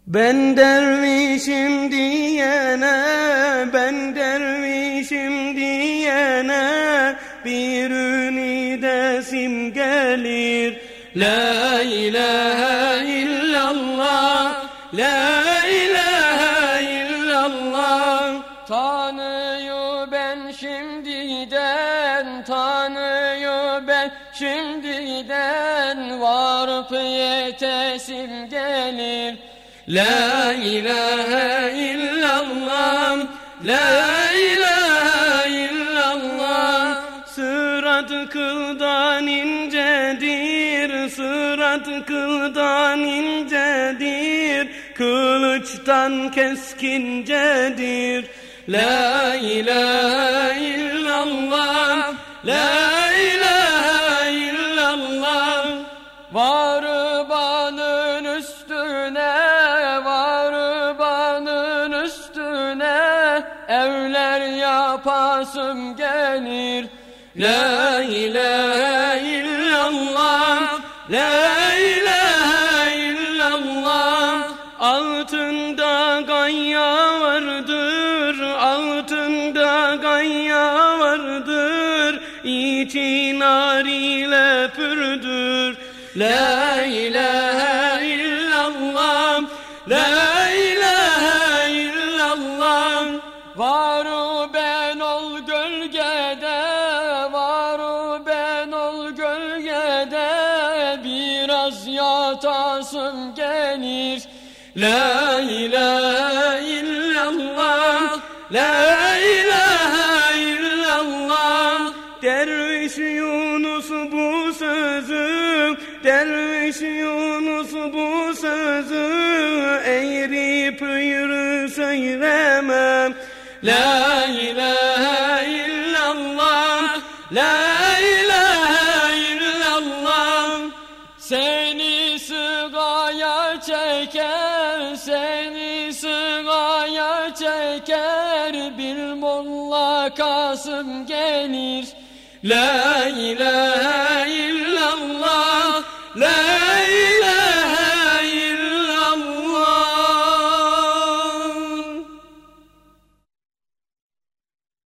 Ben dervişim diyene, ben dervişim diyene bir ünide simgelir. La ilahe illallah, la ilahe illallah. Tanrı'yı ben şimdiden, Tanrı'yı ben şimdiden varıp yetesim gelir. La ilahe illallah, la ilahe illallah. Sırat kıldan incedir, sırat kıldan incedir, kılıçtan keskincedir. La ilahe illallah, la ilahe illallah. Varıbanın üstüne, varıbanın üstüne evler yapasım gelir. La ilahe illallah, la ilahe illallah. Altında gaya vardır, altında gaya vardır, içi nar ile pürdür. La ilahe illallah, la ilahe illallah. Varı ben ol gölgede, varı ben ol gölgede, biraz yatasım gelir. La ilahe illallah, la ilahe illallah. Derviş Yunus bu sözü, derviş Yunus bu sözü eğri püyrü söylemem. La ilahe illallah, la ilahe illallah. Seni sıraya çeker, seni sıraya çeker, bir molla Kasım gelir. La ilahe illallah.